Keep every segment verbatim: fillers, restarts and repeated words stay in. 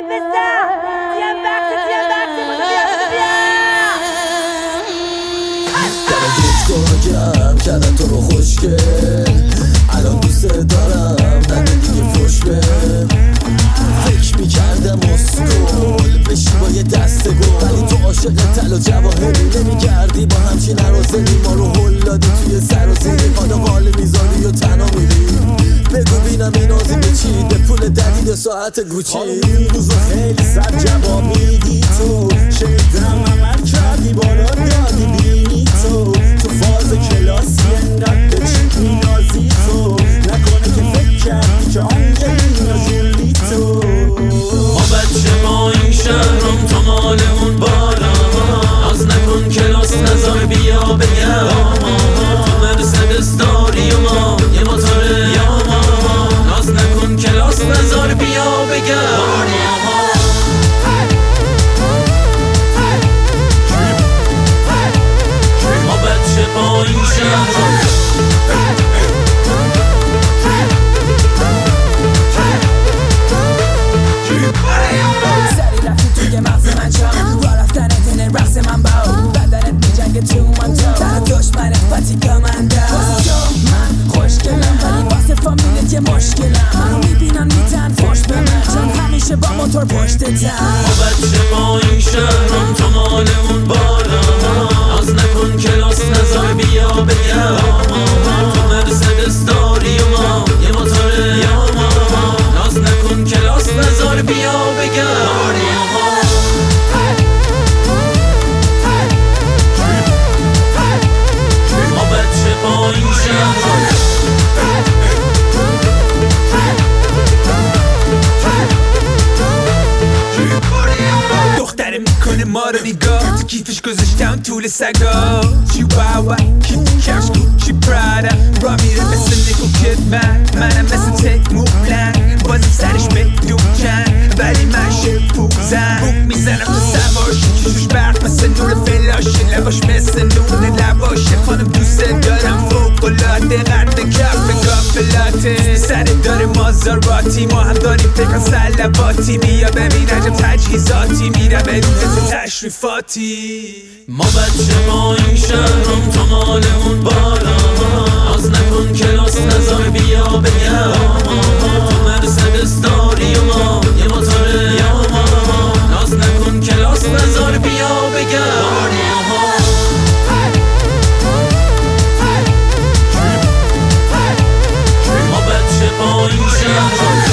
باید بستم دیم بخت دیم بخت بودو بیا بودو بیا در دکتر گرم کردن تو رو خوشگل الان دوست دارم نده دیگه فوش به فکر میکردم اسکول بشی با یه دست گل ولی تو عاشق طلا جواهری نمیگردی با همچین عرازلی ما رو هل دادی توی سر و زیری حالا قال میذاری و تنها میری بگو بینم این آزی به چی به پول ددید و ساعت گوچی این روزا خیلی سر جواب میدی تو شنیدم عمل کردی بالا دادی بینی تو تو فاز کلاسی انقدر به چیک مینازی تو نکنه که فکر کردی که آنجلینا جولی تو ما بچه ما این شهرم تو مالمون بالا ناز نکن کلاس نزار بیا بگم تو مرسدس داری و ما یه موتور یا ما ناز نکن کلاس نزار بیا بگم ما بچه ما این شهرم سری رفتی توی مغز من چام را رفتن تنه رقص من باو بدنت میجنگه تو من تو تنها دشمنت پاتیکا من دا واسه تو من خوشگلم ولی واسه فامیلت یه مشکلم منو میبینن میتن فوش به من چون همیشه با موتور پشت تن ما بچه ما این شهرم تو مالمون بالا ناز نکن کلاس نزار بیا بگم تو مرسدس داری و ما یه موتور یا ما ناز نکن کلاس نزار بیا بگم ما بچه ما این شهرم دختره میکنه ما رو نگاه تو کیفش گذاشتم طول سگا چیواوا کیف کفش کوچی پرادا را میره مثل نیکو کدمن منم مثل تک موبلنگ بازم سرش بدون جنگ ولی من شپوزن بوک میزنم تو سواش چشوش برق مثل نور فلاشه لباش مثل نور لباشه خانم دوست دارم فوقلاده قرد کف کافلاته سر داره مازاراتی ما هم داریم فکر سلواتی بیا ببین عجب تجهیزاتی میره به روز تشریفاتی ما بچه ما این شهرم تو مالمون بالا ناز نکن کلاس نزار بیا بگم تو مرسدس داری و ما یه موتور یا ما ناز نکن کلاس نزار بیا بگم ما بچه ما این شهرم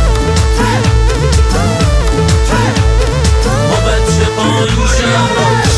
ما بچه ما این شهرم